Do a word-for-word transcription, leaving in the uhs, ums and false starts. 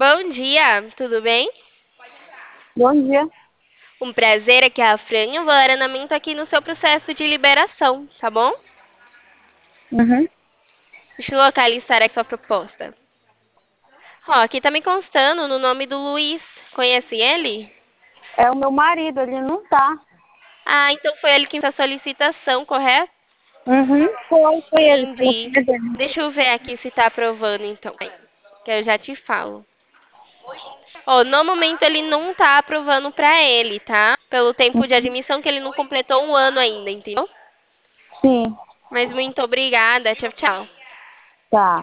Bom dia, tudo bem? Bom dia. Um prazer, aqui é a Fran e eu vou dar andamento aqui no seu processo de liberação, tá bom? Uhum. Deixa eu localizar aqui sua proposta. Ó, aqui tá me constando no nome do Luiz. Conhece ele? É o meu marido, ele não tá. Ah, então foi ele que fez a solicitação, correto? Uhum. Foi, foi ele. Falou Entendi. que é dele. Deixa eu ver aqui se tá aprovando, então. Que eu já te falo. Ó, no momento ele não tá aprovando pra ele, tá? Pelo tempo de admissão que ele não completou um ano ainda, entendeu? Sim, Mas muito obrigada. Tchau, tchau. tá.